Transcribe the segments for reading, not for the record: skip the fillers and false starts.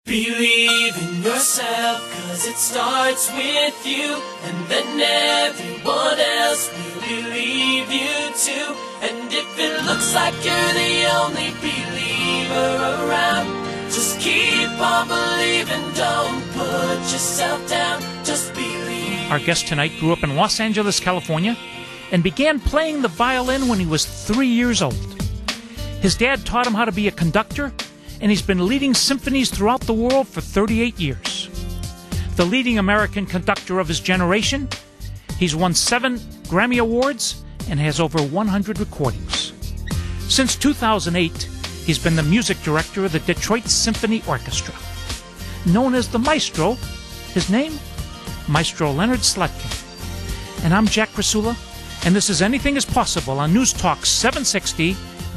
Believe in yourself, 'cause it starts with you, and then everyone else will believe you too. And if it looks like you're the only believer around, just keep on believing, don't put yourself down, just believe. Our guest tonight grew up in Los Angeles, California, and began playing the violin when he was 3 years old. His dad taught him how to be a conductor, and he's been leading symphonies throughout the world for 38 years. The leading American conductor of his generation, he's won 7 Grammy Awards and has over 100 recordings. Since 2008, he's been the music director of the Detroit Symphony Orchestra. Known as the Maestro, his name, Maestro Leonard Slatkin. And I'm Jack Krasula, and this is Anything is Possible on News Talk 760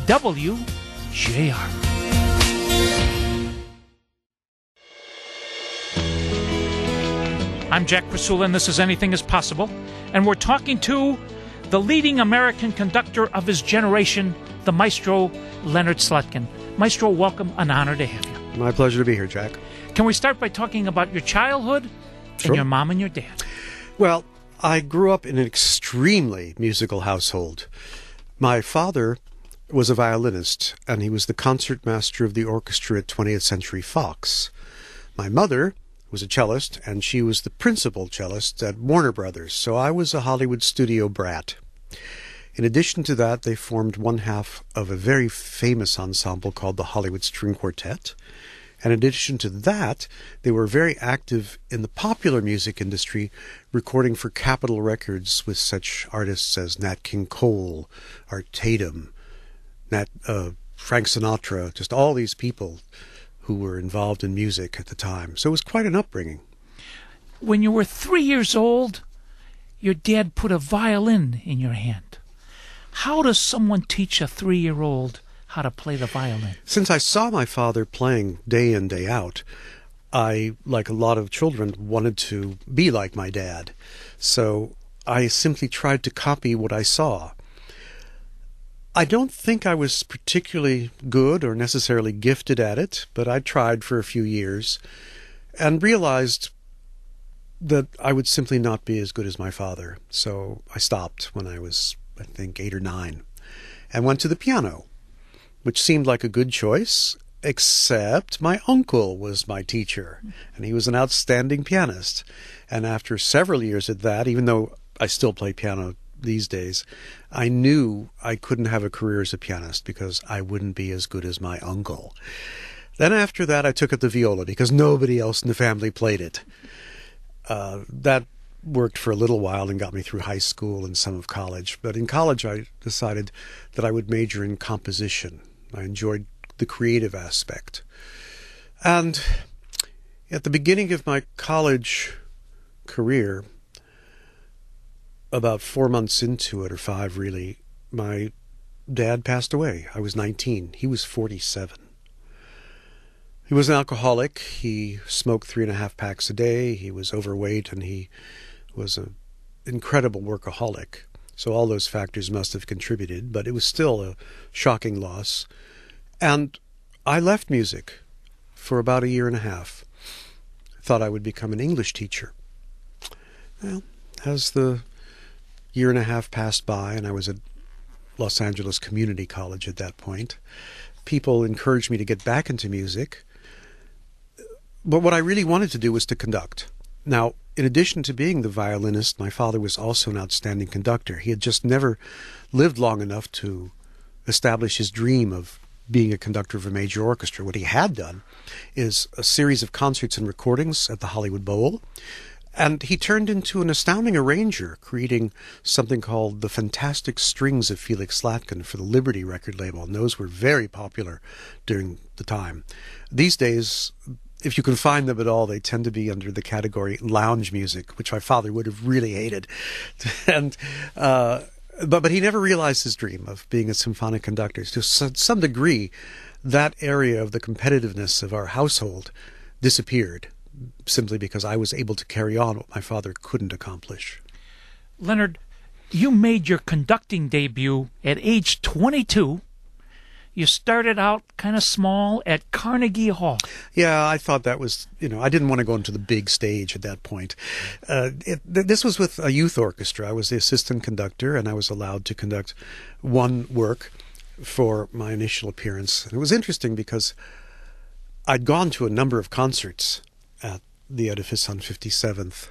WJR. I'm Jack Krasula, and this is Anything is Possible, and we're talking to the leading American conductor of his generation, the Maestro Leonard Slatkin. Maestro, welcome, an honor to have you. My pleasure to be here, Jack. Can we start by talking about your childhood and your mom and your dad? Well, I grew up in an extremely musical household. My father was a violinist, and he was the concertmaster of the orchestra at 20th Century Fox. My mother was a cellist, and she was the principal cellist at Warner Brothers, so I was a Hollywood studio brat. In addition to that, they formed one half of a very famous ensemble called the Hollywood String Quartet. And in addition to that, they were very active in the popular music industry, recording for Capitol Records with such artists as Nat King Cole, Art Tatum, Frank Sinatra, just all these people who were involved in music at the time. So it was quite an upbringing. When you were 3 years old, your dad put a violin in your hand. How does someone teach a 3-year-old how to play the violin? Since I saw my father playing day in, day out, I, like a lot of children, wanted to be like my dad. So I simply tried to copy what I saw. I don't think I was particularly good or necessarily gifted at it, but I tried for a few years and realized that I would simply not be as good as my father. So I stopped when I was, I think, 8 or 9 and went to the piano, which seemed like a good choice, except my uncle was my teacher, and he was an outstanding pianist. And after several years at that, even though I still play piano these days, I knew I couldn't have a career as a pianist because I wouldn't be as good as my uncle. Then after that, I took up the viola because nobody else in the family played it. That worked for a little while and got me through high school and some of college. But in college, I decided that I would major in composition. I enjoyed the creative aspect. And at the beginning of my college career, about 4 months into it, or 5 really, my dad passed away. I was 19. He was 47. He was an alcoholic. He smoked 3.5 packs a day. He was overweight, and he was an incredible workaholic. So all those factors must have contributed, but it was still a shocking loss. And I left music for about 1.5 years. Thought I would become an English teacher. Well, as the 1.5 years passed by, and I was at Los Angeles Community College at that point, people encouraged me to get back into music. But what I really wanted to do was to conduct. Now, in addition to being the violinist, my father was also an outstanding conductor. He had just never lived long enough to establish his dream of being a conductor of a major orchestra. What he had done is a series of concerts and recordings at the Hollywood Bowl, and he turned into an astounding arranger, creating something called the Fantastic Strings of Felix Slatkin for the Liberty record label, and those were very popular during the time. These days, if you can find them at all, they tend to be under the category lounge music, which my father would have really hated. And but he never realized his dream of being a symphonic conductor. To some degree, that area of the competitiveness of our household disappeared, simply because I was able to carry on what my father couldn't accomplish. Leonard, you made your conducting debut at age 22. You started out kind of small at Carnegie Hall. Yeah, I thought that was, I didn't want to go into the big stage at that point. This was with a youth orchestra. I was the assistant conductor, and I was allowed to conduct one work for my initial appearance. And it was interesting because I'd gone to a number of concerts at the edifice on 57th.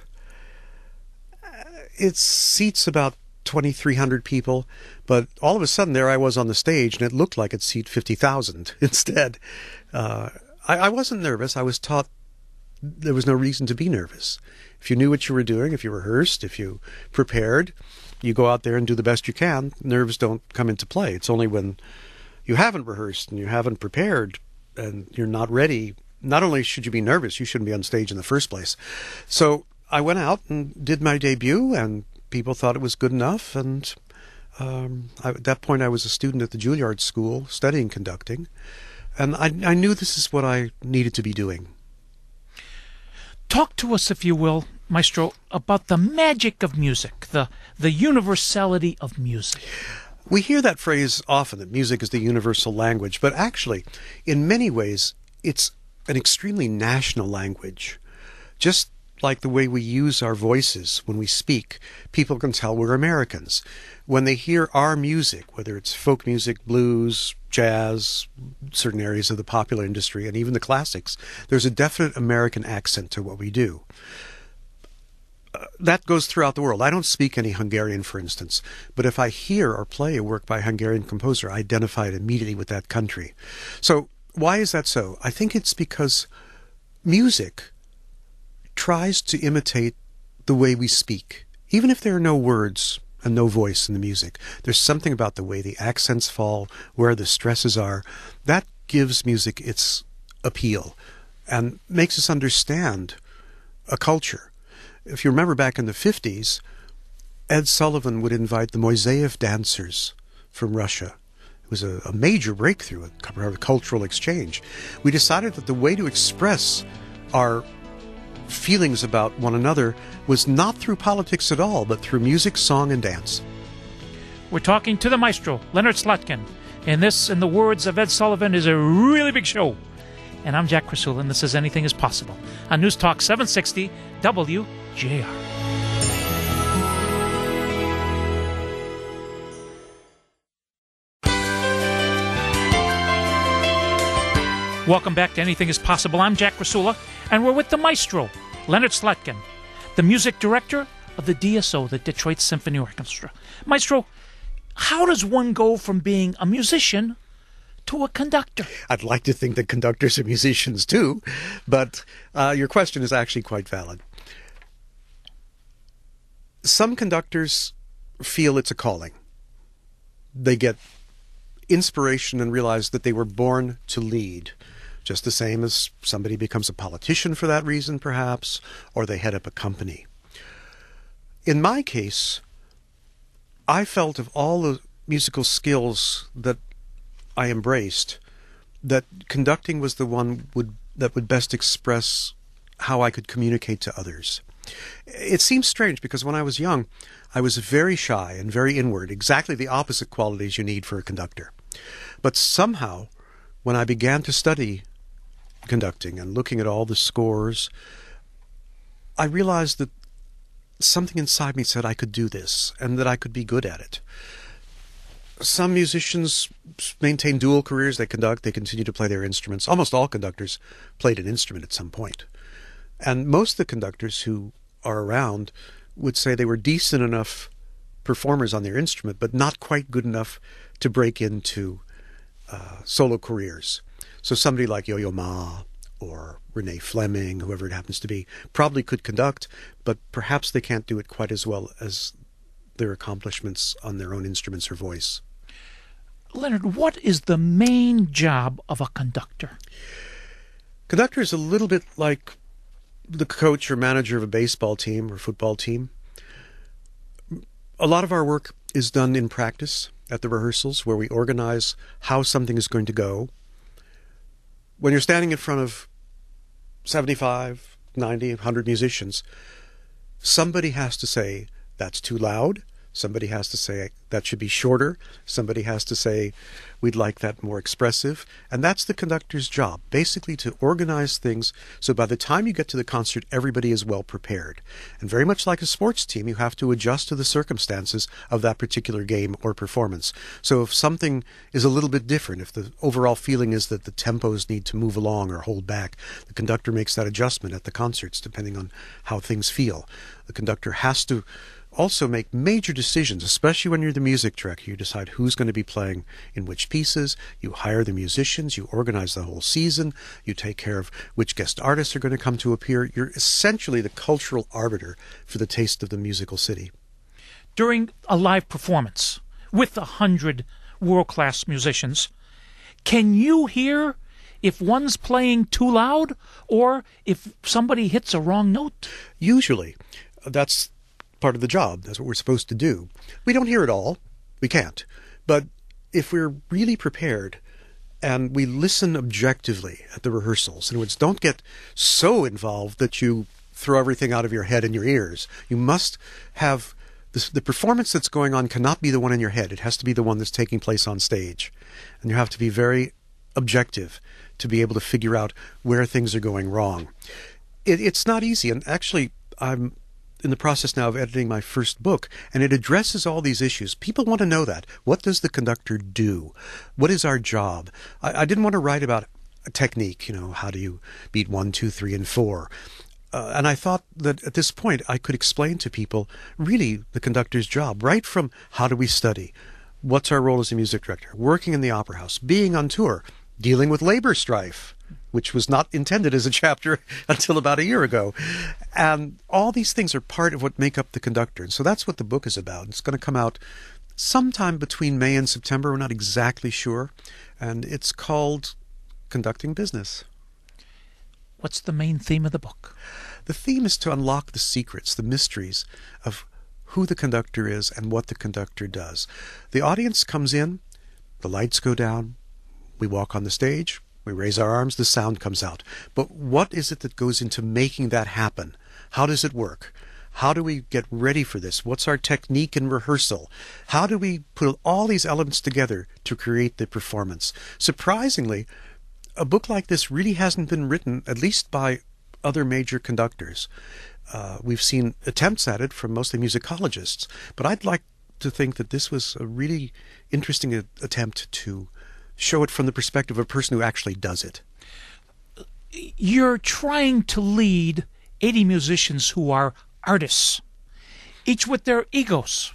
It seats about 2,300 people, but all of a sudden there I was on the stage, and it looked like it seat 50,000 instead. I wasn't nervous. I was taught there was no reason to be nervous. If you knew what you were doing, if you rehearsed, if you prepared, you go out there and do the best you can. Nerves don't come into play. It's only when you haven't rehearsed and you haven't prepared and you're not ready. Not only should you be nervous, you shouldn't be on stage in the first place. So I went out and did my debut, and people thought it was good enough, and at that point I was a student at the Juilliard School studying conducting, and I knew this is what I needed to be doing. Talk to us, if you will, Maestro, about the magic of music, the universality of music. We hear that phrase often, that music is the universal language, but actually, in many ways, it's an extremely national language. Just like the way we use our voices when we speak, people can tell we're Americans. When they hear our music, whether it's folk music, blues, jazz, certain areas of the popular industry, and even the classics, there's a definite American accent to what we do. That goes throughout the world. I don't speak any Hungarian, for instance, but if I hear or play a work by a Hungarian composer, I identify it immediately with that country. So why is that so? I think it's because music tries to imitate the way we speak. Even if there are no words and no voice in the music, there's something about the way the accents fall, where the stresses are, that gives music its appeal and makes us understand a culture. If you remember back in the 50s, Ed Sullivan would invite the Moiseyev dancers from Russia. It was a major breakthrough, a cultural exchange. We decided that the way to express our feelings about one another was not through politics at all, but through music, song, and dance. We're talking to the maestro, Leonard Slutkin, and this, in the words of Ed Sullivan, is a really big show. And I'm Jack Krasula, and this is Anything is Possible on News Talk 760 WJR. Welcome back to Anything is Possible. I'm Jack Krasula, and we're with the maestro, Leonard Slutkin, the music director of the DSO, the Detroit Symphony Orchestra. Maestro, how does one go from being a musician to a conductor? I'd like to think that conductors are musicians too, but your question is actually quite valid. Some conductors feel it's a calling. They get inspiration and realize that they were born to lead. Just the same as somebody becomes a politician for that reason, perhaps, or they head up a company. In my case, I felt of all the musical skills that I embraced, that conducting was the one that would best express how I could communicate to others. It seems strange because when I was young, I was very shy and very inward, exactly the opposite qualities you need for a conductor. But somehow, when I began to study conducting and looking at all the scores, I realized that something inside me said I could do this and that I could be good at it. Some musicians maintain dual careers. They conduct, they continue to play their instruments. Almost all conductors played an instrument at some point. And most of the conductors who are around would say they were decent enough performers on their instrument, but not quite good enough to break into solo careers. So somebody like Yo-Yo Ma or Renee Fleming, whoever it happens to be, probably could conduct, but perhaps they can't do it quite as well as their accomplishments on their own instruments or voice. Leonard, what is the main job of a conductor? Conductor is a little bit like the coach or manager of a baseball team or football team. A lot of our work is done in practice at the rehearsals, where we organize how something is going to go. When you're standing in front of 75, 90, 100 musicians, somebody has to say, that's too loud, Somebody has to say that should be shorter. Somebody has to say we'd like that more expressive. And that's the conductor's job, basically to organize things so by the time you get to the concert, everybody is well prepared. And very much like a sports team, you have to adjust to the circumstances of that particular game or performance. So if something is a little bit different, if the overall feeling is that the tempos need to move along or hold back, the conductor makes that adjustment at the concerts depending on how things feel. The conductor has to also make major decisions, especially when you're the music director. You decide who's going to be playing in which pieces, you hire the musicians, you organize the whole season, you take care of which guest artists are going to come to appear. You're essentially the cultural arbiter for the taste of the musical city. During a live performance with 100 world-class musicians, can you hear if one's playing too loud or if somebody hits a wrong note? Usually. That's part of the job. That's what we're supposed to do. We don't hear it all. We can't. But if we're really prepared and we listen objectively at the rehearsals, in other words, don't get so involved that you throw everything out of your head and your ears. You must have the performance that's going on cannot be the one in your head. It has to be the one that's taking place on stage. And you have to be very objective to be able to figure out where things are going wrong. It's not easy. And actually, I'm in the process now of editing my first book, and it addresses all these issues. People want to know that. What does the conductor do? What is our job? I didn't want to write about a technique, how do you beat 1, 2, 3, and 4? And I thought that at this point I could explain to people really the conductor's job, right from how do we study? What's our role as a music director? Working in the opera house, being on tour, dealing with labor strife, which was not intended as a chapter until about a year ago. And all these things are part of what make up the conductor. And so that's what the book is about. It's going to come out sometime between May and September. We're not exactly sure. And it's called Conducting Business. What's the main theme of the book? The theme is to unlock the secrets, the mysteries of who the conductor is and what the conductor does. The audience comes in, the lights go down, we walk on the stage, we raise our arms, the sound comes out. But what is it that goes into making that happen? How does it work? How do we get ready for this? What's our technique in rehearsal? How do we put all these elements together to create the performance? Surprisingly, a book like this really hasn't been written, at least by other major conductors. We've seen attempts at it from mostly musicologists, but I'd like to think that this was a really interesting attempt to show it from the perspective of a person who actually does it. You're trying to lead 80 musicians who are artists, each with their egos,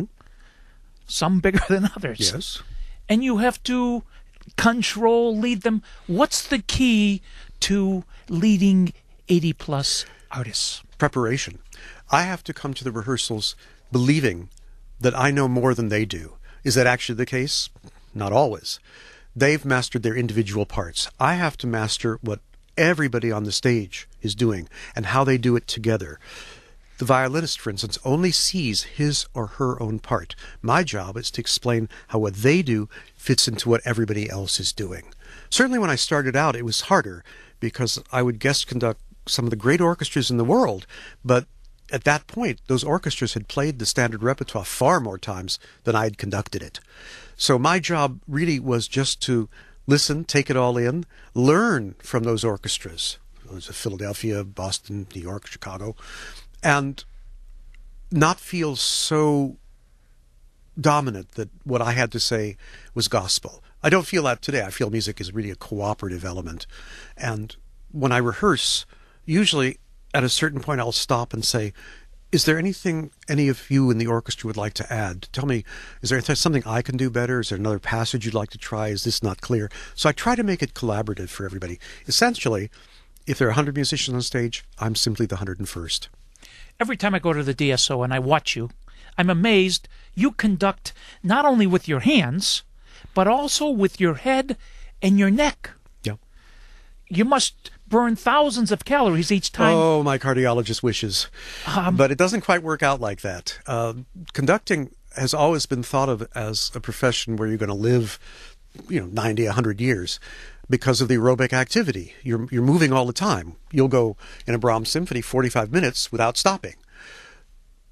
some bigger than others. Yes. And you have to control, lead them. What's the key to leading 80-plus artists? Preparation. I have to come to the rehearsals believing that I know more than they do. Is that actually the case? Not always. They've mastered their individual parts. I have to master what everybody on the stage is doing and how they do it together. The violinist, for instance, only sees his or her own part. My job is to explain how what they do fits into what everybody else is doing. Certainly when I started out, it was harder because I would guest conduct some of the great orchestras in the world, but at that point, those orchestras had played the standard repertoire far more times than I had conducted it. So my job really was just to listen, take it all in, learn from those orchestras. Those of Philadelphia, Boston, New York, Chicago, and not feel so dominant that what I had to say was gospel. I don't feel that today. I feel music is really a cooperative element. And when I rehearse, usually at a certain point I'll stop and say, is there anything any of you in the orchestra would like to add? Tell me, is there something I can do better? Is there another passage you'd like to try? Is this not clear? So I try to make it collaborative for everybody. Essentially, if there are 100 musicians on stage, I'm simply the 101st. Every time I go to the DSO and I watch you, I'm amazed you conduct not only with your hands, but also with your head and your neck. Yeah. You must burn thousands of calories each time. Oh, my cardiologist wishes. But it doesn't quite work out like that. Conducting has always been thought of as a profession where you're going to live, 90, 100 years because of the aerobic activity. You're moving all the time. You'll go in a Brahms symphony 45 minutes without stopping.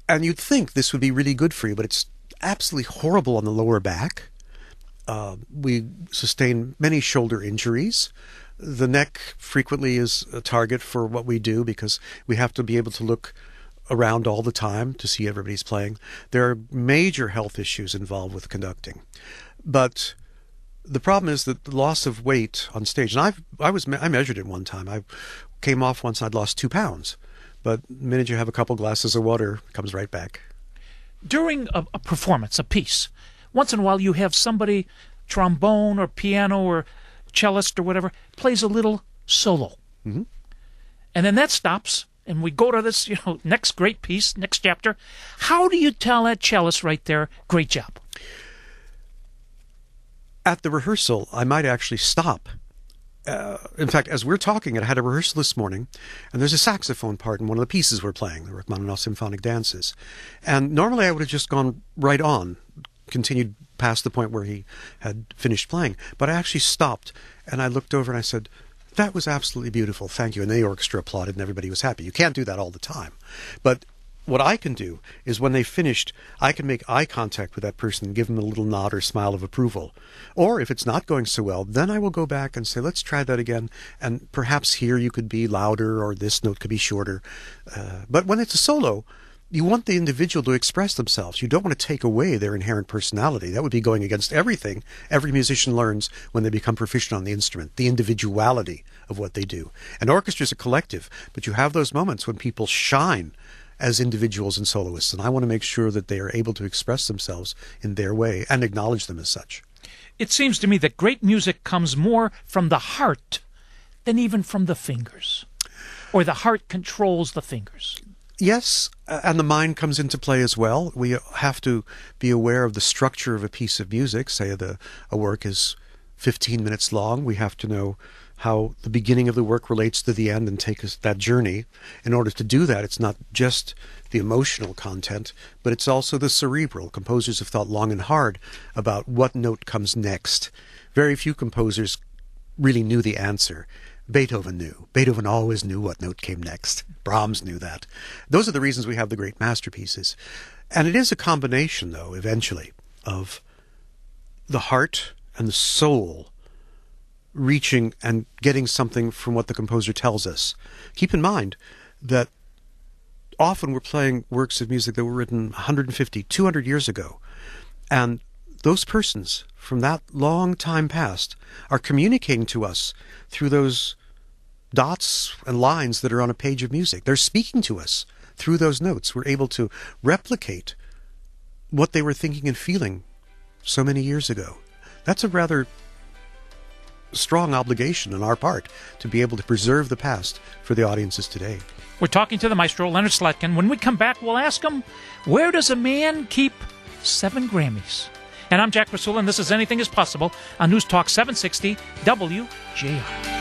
And you'd think this would be really good for you, but it's absolutely horrible on the lower back. We sustain many shoulder injuries. The neck frequently is a target for what we do because we have to be able to look around all the time to see everybody's playing. There are major health issues involved with conducting. But the problem is that the loss of weight on stage, and I measured it one time. I came off once and I'd lost 2 pounds. But the minute you have a couple glasses of water, it comes right back. During a performance, a piece, once in a while you have somebody, trombone or piano or cellist or whatever, plays a little solo. Mm-hmm. And then that stops, and we go to this, next great piece, next chapter. How do you tell that cellist right there, great job? At the rehearsal, I might actually stop. In fact, as we're talking, I had a rehearsal this morning, and there's a saxophone part in one of the pieces we're playing, the Rachmaninoff Symphonic Dances. And normally I would have just gone right on, continued past the point where he had finished playing. But I actually stopped, and I looked over and I said, "That was absolutely beautiful, thank you." And the orchestra applauded, and everybody was happy. You can't do that all the time. But what I can do is when they finished, I can make eye contact with that person and give them a little nod or smile of approval. Or if it's not going so well, then I will go back and say, let's try that again. And perhaps here you could be louder or this note could be shorter. But when it's a solo, you want the individual to express themselves. You don't want to take away their inherent personality. That would be going against everything every musician learns when they become proficient on the instrument, the individuality of what they do. An orchestra is a collective, but you have those moments when people shine as individuals and soloists, and I want to make sure that they are able to express themselves in their way and acknowledge them as such. It seems to me that great music comes more from the heart than even from the fingers, or the heart controls the fingers. Yes, and the mind comes into play as well. We have to be aware of the structure of a piece of music. Say a work is 15 minutes long. We have to know how the beginning of the work relates to the end and take us that journey. In order to do that, it's not just the emotional content, but it's also the cerebral. Composers have thought long and hard about what note comes next. Very few composers really knew the answer. Beethoven knew. Beethoven always knew what note came next. Brahms knew that. Those are the reasons we have the great masterpieces. And it is a combination, though, eventually, of the heart and the soul reaching and getting something from what the composer tells us. Keep in mind that often we're playing works of music that were written 150, 200 years ago. And those persons from that long time past are communicating to us through those dots and lines that are on a page of music. They're speaking to us through those notes. We're able to replicate what they were thinking and feeling so many years ago. That's a rather strong obligation on our part to be able to preserve the past for the audiences today. We're talking to the maestro, Leonard Slatkin. When we come back, we'll ask him, where does a man keep 7 Grammys? And I'm Jack Rasula, and this is Anything is Possible on News Talk 760 WJR.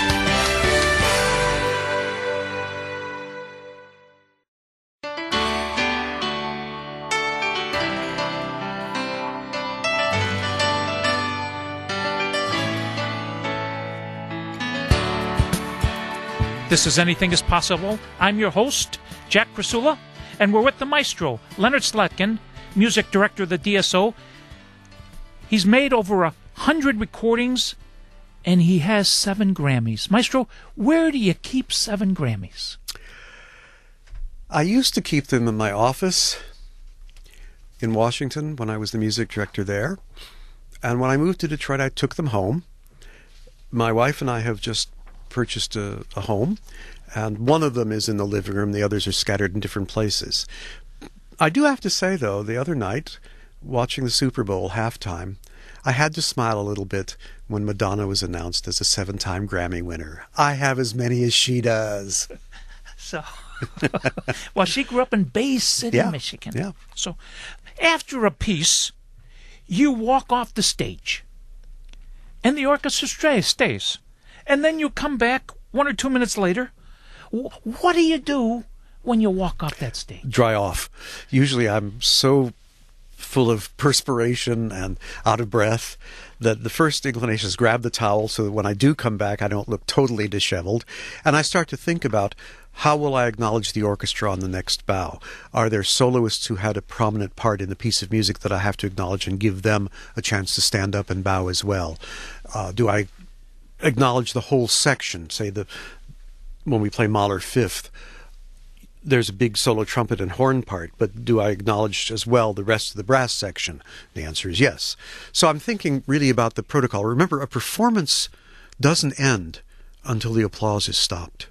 This is Anything is Possible. I'm your host, Jack Rasula, and we're with the maestro, Leonard Slatkin, music director of the DSO. He's made over 100 recordings, and he has 7 Grammys. Maestro, where do you keep 7 Grammys? I used to keep them in my office in Washington when I was the music director there. And when I moved to Detroit, I took them home. My wife and I have just purchased a home, and one of them is in the living room. The others are scattered in different places. I do have to say, though, the other night, watching the Super Bowl halftime, I had to smile a little bit when Madonna was announced as a 7-time Grammy winner. I have as many as she does. So, well, she grew up in Bay City, Michigan. Yeah. So, after a piece, you walk off the stage, and the orchestra stays. And then you come back 1 or 2 minutes later. What do you do when you walk off that stage? Dry off. Usually I'm so full of perspiration and out of breath, that the first inclination is grab the towel so that when I do come back, I don't look totally disheveled. And I start to think about, how will I acknowledge the orchestra on the next bow? Are there soloists who had a prominent part in the piece of music that I have to acknowledge and give them a chance to stand up and bow as well? Do I acknowledge the whole section? Say, when we play Mahler Fifth, there's a big solo trumpet and horn part, but do I acknowledge as well the rest of the brass section? The answer is yes. So I'm thinking really about the protocol. Remember, a performance doesn't end until the applause is stopped.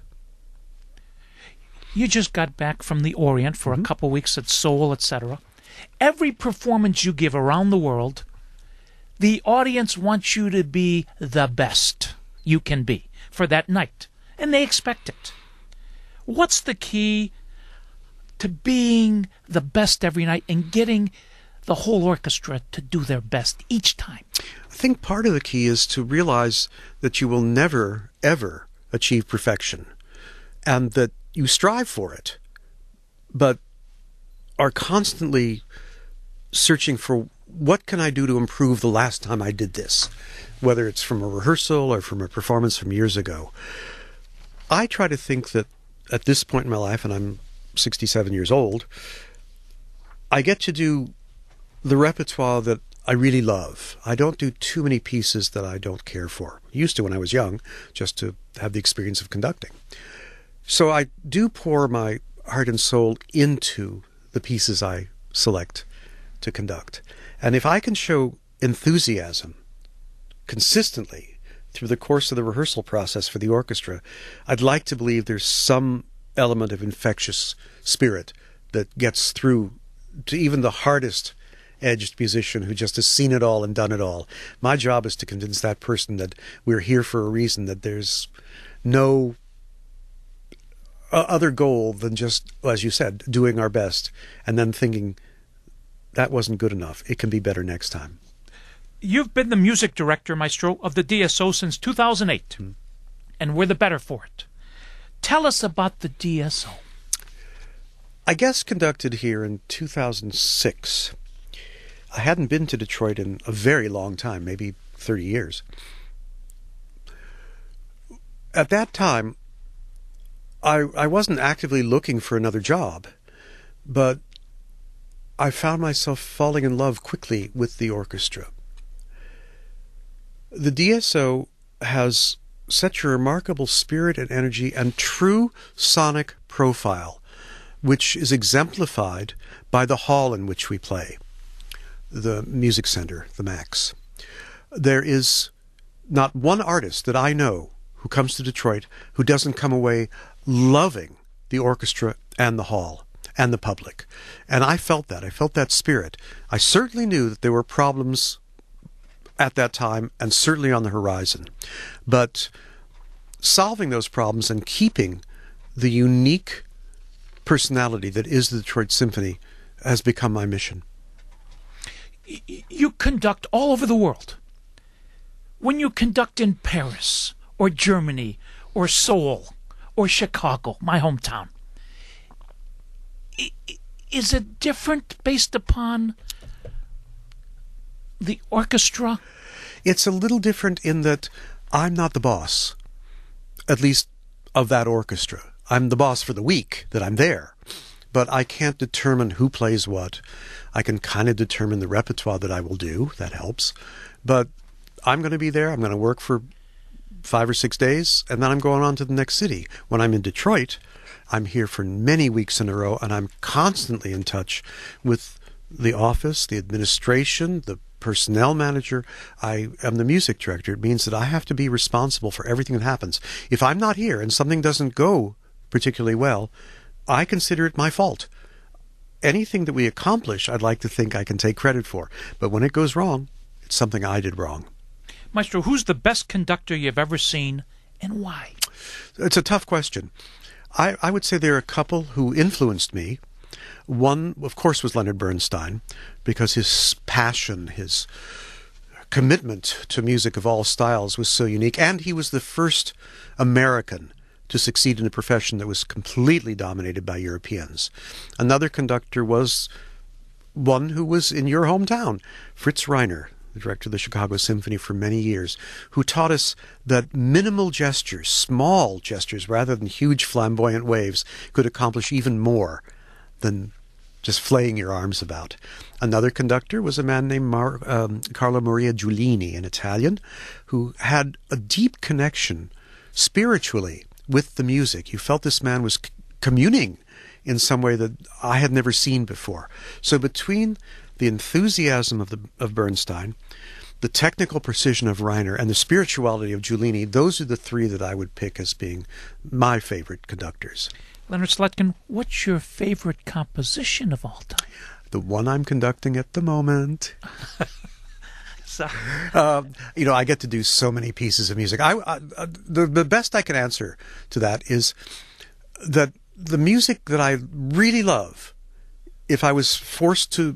You just got back from the Orient for a couple weeks at Seoul, etc. Every performance you give around the world, the audience wants you to be the best you can be for that night, and they expect it. What's the key to being the best every night and getting the whole orchestra to do their best each time? I think part of the key is to realize that you will never, ever achieve perfection, and that you strive for it, but are constantly searching for, what can I do to improve the last time I did this, whether it's from a rehearsal or from a performance from years ago. I try to think that at this point in my life, and I'm 67 years old, I get to do the repertoire that I really love. I don't do too many pieces that I don't care for. I used to when I was young, just to have the experience of conducting. So I do pour my heart and soul into the pieces I select to conduct. And if I can show enthusiasm consistently through the course of the rehearsal process for the orchestra, I'd like to believe there's some element of infectious spirit that gets through to even the hardest edged musician who just has seen it all and done it all. My job is to convince that person that we're here for a reason, that there's no other goal than just, as you said, doing our best, and then thinking, that wasn't good enough. It can be better next time. You've been the music director, Maestro, of the DSO since 2008, and we're the better for it. Tell us about the DSO. I guest conducted here in 2006. I hadn't been to Detroit in a very long time, maybe 30 years. At that time, I wasn't actively looking for another job, but I found myself falling in love quickly with the orchestra. The DSO has such a remarkable spirit and energy and true sonic profile, which is exemplified by the hall in which we play, the Music Center, the Max. There is not one artist that I know who comes to Detroit who doesn't come away loving the orchestra and the hall and the public. And I felt that. I felt that spirit. I certainly knew that there were problems at that time and certainly on the horizon. But solving those problems and keeping the unique personality that is the Detroit Symphony has become my mission. You conduct all over the world. When you conduct in Paris or Germany or Seoul or Chicago, my hometown, is it different based upon the orchestra? It's a little different in that I'm not the boss, at least of that orchestra. I'm the boss for the week that I'm there, but I can't determine who plays what. I can kind of determine the repertoire that I will do. That helps. But I'm going to be there. I'm going to work for 5 or 6 days, and then I'm going on to the next city. When I'm in Detroit, I'm here for many weeks in a row, and I'm constantly in touch with the office, the administration, the personnel manager. I am the music director. It means that I have to be responsible for everything that happens. If I'm not here and something doesn't go particularly well, I consider it my fault. Anything that we accomplish, I'd like to think I can take credit for. But when it goes wrong, it's something I did wrong. Maestro, who's the best conductor you've ever seen, and why? It's a tough question. I would say there are a couple who influenced me. One, of course, was Leonard Bernstein, because his passion, his commitment to music of all styles was so unique. And he was the first American to succeed in a profession that was completely dominated by Europeans. Another conductor was one who was in your hometown, Fritz Reiner, the director of the Chicago Symphony for many years, who taught us that minimal gestures, small gestures, rather than huge flamboyant waves, could accomplish even more than just flaying your arms about. Another conductor was a man named Carlo Maria Giulini, an Italian, who had a deep connection spiritually with the music. You felt this man was communing in some way that I had never seen before. So between the enthusiasm of Bernstein, the technical precision of Reiner, and the spirituality of Giulini, those are the three that I would pick as being my favorite conductors. Leonard Slatkin, what's your favorite composition of all time? The one I'm conducting at the moment. Sorry. I get to do so many pieces of music. The best I can answer to that is that the music that I really love, if I was forced to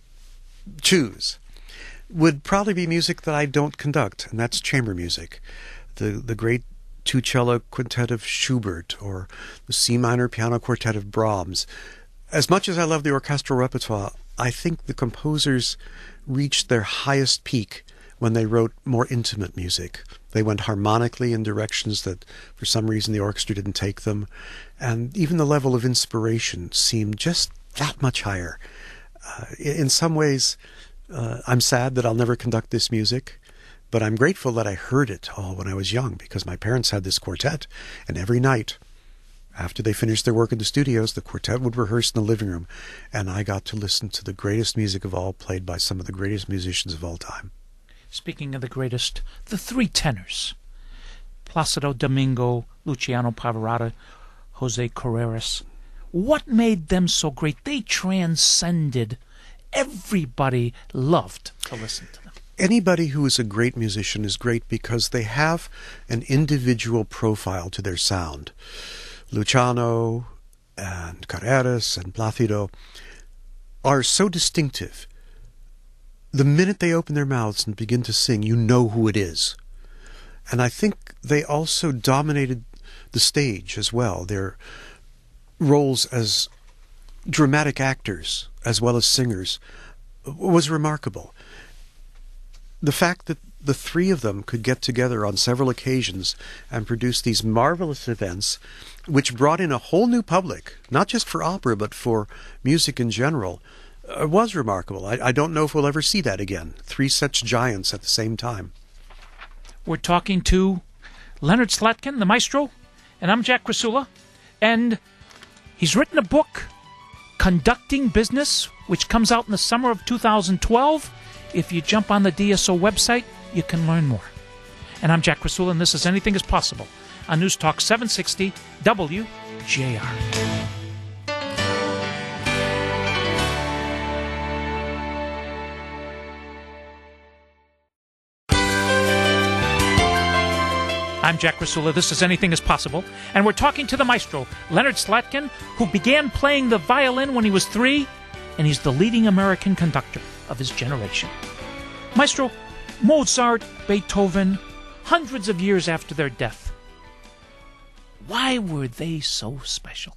choose, would probably be music that I don't conduct, and that's chamber music. The great two-cello quintet of Schubert, or the C minor piano quartet of Brahms. As much as I love the orchestral repertoire, I think the composers reached their highest peak when they wrote more intimate music. They went harmonically in directions that for some reason the orchestra didn't take them, and even the level of inspiration seemed just that much higher. In some ways, I'm sad that I'll never conduct this music, but I'm grateful that I heard it all when I was young, because my parents had this quartet, and every night, after they finished their work in the studios, the quartet would rehearse in the living room, and I got to listen to the greatest music of all, played by some of the greatest musicians of all time. Speaking of the greatest, the three tenors, Placido Domingo, Luciano Pavarotti, Jose Carreras. What made them so great? They transcended. Everybody loved to listen to them. Anybody who is a great musician is great because they have an individual profile to their sound. Luciano and Carreras and Placido are so distinctive. The minute they open their mouths and begin to sing, you know who it is. And I think they also dominated the stage as well. Their roles as dramatic actors as well as singers was remarkable. The fact that the three of them could get together on several occasions and produce these marvelous events, which brought in a whole new public, not just for opera, but for music in general, was remarkable. I don't know if we'll ever see that again. Three such giants at the same time. We're talking to Leonard Slatkin, the maestro, and I'm Jack Krasula, and he's written a book, Conducting Business, which comes out in the summer of 2012. If you jump on the DSO website, you can learn more. And I'm Jack Krasula, and this is Anything is Possible on News Talk 760 WJR. I'm Jack Krasula. This is Anything is Possible. And we're talking to the maestro, Leonard Slatkin, who began playing the violin when he was 3, and he's the leading American conductor of his generation. Maestro, Mozart, Beethoven, hundreds of years after their death, why were they so special?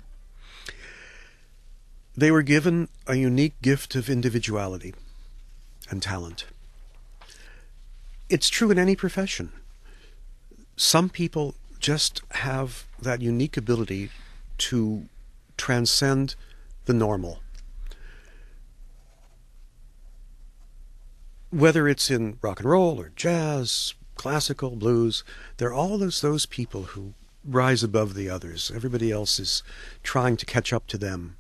They were given a unique gift of individuality and talent. It's true in any profession. Some people just have that unique ability to transcend the normal. Whether it's in rock and roll or jazz, classical, blues, there are all those people who rise above the others. Everybody else is trying to catch up to them.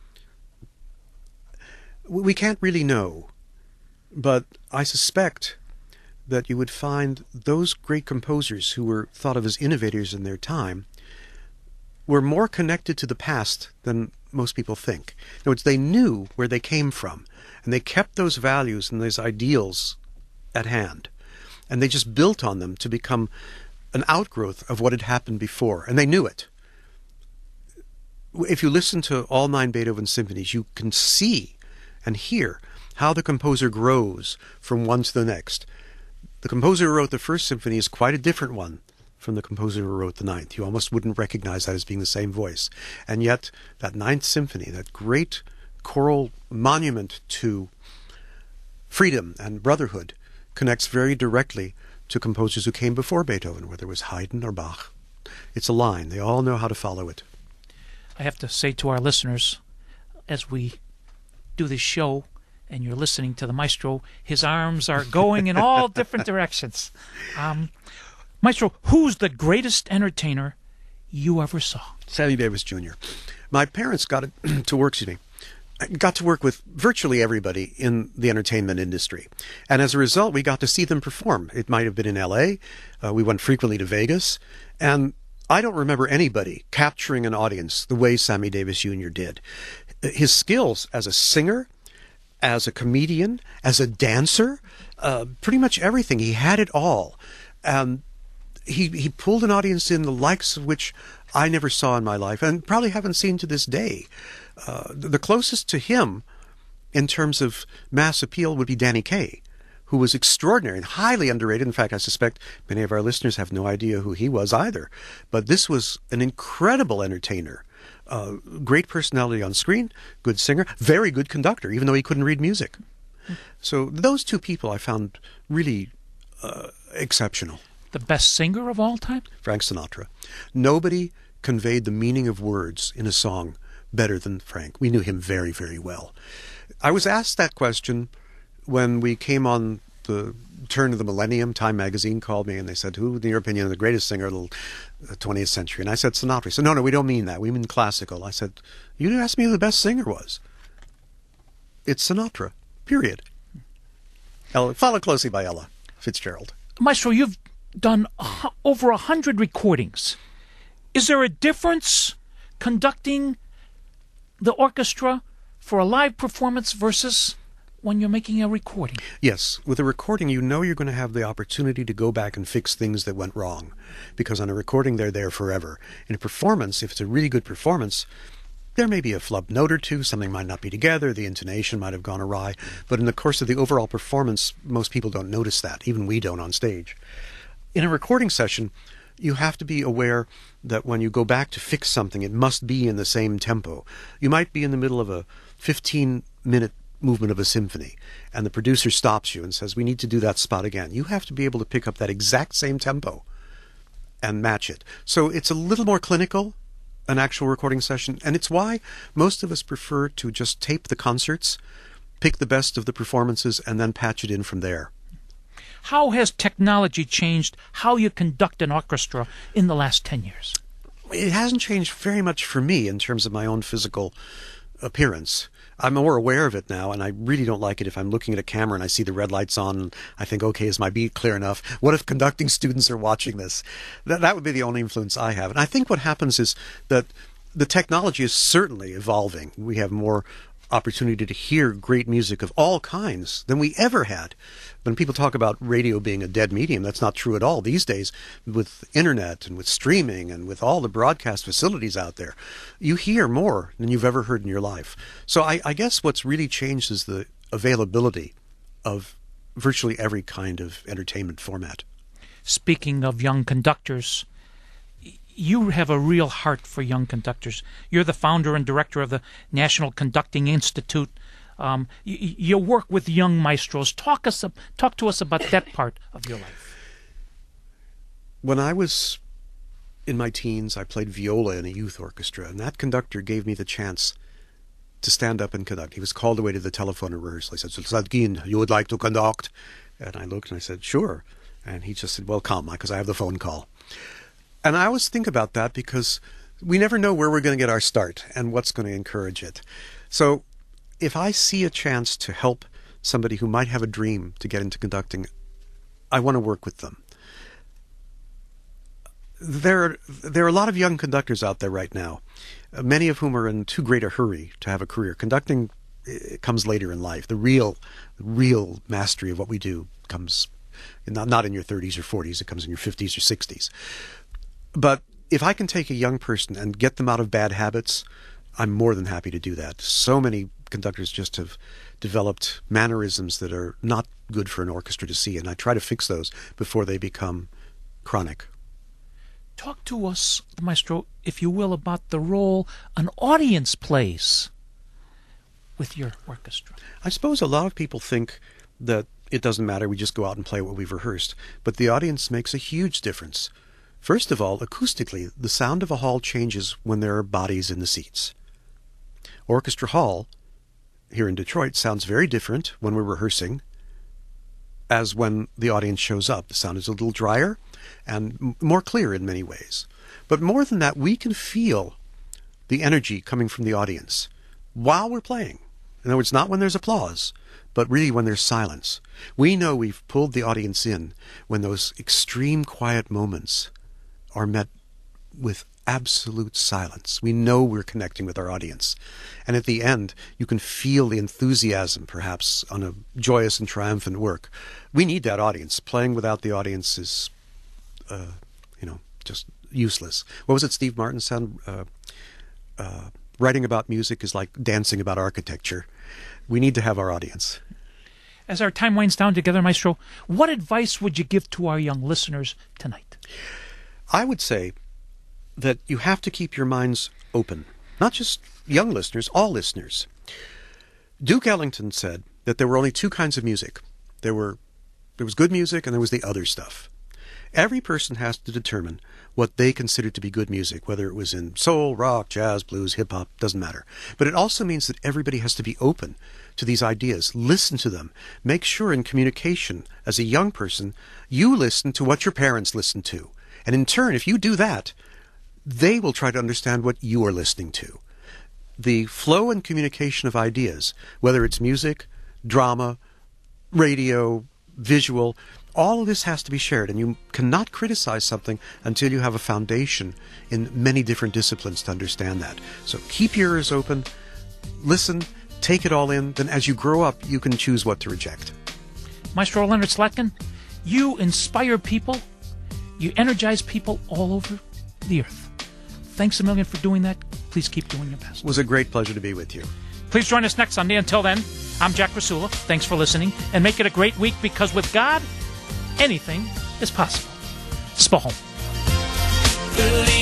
We can't really know, but I suspect that you would find those great composers who were thought of as innovators in their time were more connected to the past than most people think. In other words, they knew where they came from, and they kept those values and those ideals at hand, and they just built on them to become an outgrowth of what had happened before, and they knew it. If you listen to all 9 Beethoven symphonies, you can see and hear how the composer grows from one to the next. The composer who wrote the first symphony is quite a different one from the composer who wrote the 9th. You almost wouldn't recognize that as being the same voice. And yet, that 9th symphony, that great choral monument to freedom and brotherhood connects very directly to composers who came before Beethoven, whether it was Haydn or Bach. It's a line. They all know how to follow it. I have to say to our listeners, as we do this show and you're listening to the maestro, his arms are going in all different directions. Maestro, who's the greatest entertainer you ever saw? Sammy Davis Jr. My parents got to work with virtually everybody in the entertainment industry. And as a result, we got to see them perform. It might have been in L.A. We went frequently to Vegas. And I don't remember anybody capturing an audience the way Sammy Davis Jr. did. His skills as a singer, as a comedian, as a dancer, pretty much everything. He had it all. He pulled an audience in the likes of which I never saw in my life and probably haven't seen to this day. The closest to him in terms of mass appeal would be Danny Kaye, who was extraordinary and highly underrated. In fact, I suspect many of our listeners have no idea who he was either. But this was an incredible entertainer. Great personality on screen, good singer, very good conductor, even though he couldn't read music. So those two people I found really exceptional. The best singer of all time? Frank Sinatra. Nobody conveyed the meaning of words in a song better than Frank. We knew him very, very well. I was asked that question when we came on the turn of the millennium. Time magazine called me and they said, who, in your opinion, is the greatest singer of the 20th century? And I said, Sinatra. He said, no, we don't mean that. We mean classical. I said, you asked me who the best singer was. It's Sinatra, period. Followed closely by Ella Fitzgerald. Maestro, you've done over 100 recordings. Is there a difference conducting the orchestra for a live performance versus when you're making a recording? Yes. With a recording, you know you're going to have the opportunity to go back and fix things that went wrong. Because on a recording, they're there forever. In a performance, if it's a really good performance, there may be a flub note or two, something might not be together, the intonation might have gone awry. But in the course of the overall performance, most people don't notice that. Even we don't on stage. In a recording session, you have to be aware that when you go back to fix something, it must be in the same tempo. You might be in the middle of a 15-minute movement of a symphony, and the producer stops you and says, we need to do that spot again. You have to be able to pick up that exact same tempo and match it. So it's a little more clinical, an actual recording session, and it's why most of us prefer to just tape the concerts, pick the best of the performances, and then patch it in from there. How has technology changed how you conduct an orchestra in the last 10 years? It hasn't changed very much for me in terms of my own physical appearance. I'm more aware of it now, and I really don't like it if I'm looking at a camera and I see the red lights on and I think, okay, is my beat clear enough? What if conducting students are watching this? That would be the only influence I have. And I think what happens is that the technology is certainly evolving. We have more opportunity to hear great music of all kinds than we ever had. When people talk about radio being a dead medium, that's not true at all. These days, with internet and with streaming and with all the broadcast facilities out there, you hear more than you've ever heard in your life. So I guess what's really changed is the availability of virtually every kind of entertainment format. Speaking of young conductors, you have a real heart for young conductors. You're the founder and director of the National Conducting Institute. You work with young maestros. Talk to us about that part of your life. When I was in my teens, I played viola in a youth orchestra, and that conductor gave me the chance to stand up and conduct. He was called away to the telephone rehearsal. He said, Sadgin, you would like to conduct? And I looked and I said, sure. And he just said, well, come, because I have the phone call. And I always think about that because we never know where we're going to get our start and what's going to encourage it. So if I see a chance to help somebody who might have a dream to get into conducting, I want to work with them. There are a lot of young conductors out there right now, many of whom are in too great a hurry to have a career. Conducting comes later in life. The real mastery of what we do comes not in your 30s or 40s. It comes in your 50s or 60s. But if I can take a young person and get them out of bad habits, I'm more than happy to do that. So many conductors just have developed mannerisms that are not good for an orchestra to see, and I try to fix those before they become chronic. Talk to us, Maestro, if you will, about the role an audience plays with your orchestra? I suppose a lot of people think that it doesn't matter, we just go out and play what we've rehearsed. But the audience makes a huge difference. First of all, acoustically, the sound of a hall changes when there are bodies in the seats. Orchestra Hall, here in Detroit, sounds very different when we're rehearsing as when the audience shows up. The sound is a little drier and more clear in many ways. But more than that, we can feel the energy coming from the audience while we're playing. In other words, not when there's applause, but really when there's silence. We know we've pulled the audience in when those extreme quiet moments are met with absolute silence. We know we're connecting with our audience. And at the end, you can feel the enthusiasm, perhaps, on a joyous and triumphant work. We need that audience. Playing without the audience is, just useless. What was it Steve Martin said? Writing about music is like dancing about architecture. We need to have our audience. As our time winds down together, Maestro, what advice would you give to our young listeners tonight? I would say that you have to keep your minds open. Not just young listeners, all listeners. Duke Ellington said that there were only two kinds of music. There was good music and there was the other stuff. Every person has to determine what they consider to be good music, whether it was in soul, rock, jazz, blues, hip-hop, doesn't matter. But it also means that everybody has to be open to these ideas. Listen to them. Make sure in communication, as a young person, you listen to what your parents listen to. And in turn, if you do that, they will try to understand what you are listening to. The flow and communication of ideas, whether it's music, drama, radio, visual, all of this has to be shared, and you cannot criticize something until you have a foundation in many different disciplines to understand that. So keep your ears open, listen, take it all in, then as you grow up, you can choose what to reject. Maestro Leonard Slatkin, you inspire people, you energize people all over the earth. Thanks a million for doing that. Please keep doing your best. It was a great pleasure to be with you. Please join us next Sunday. Until then, I'm Jack Rasula. Thanks for listening, and make it a great week, because with God, anything is possible. Spahom.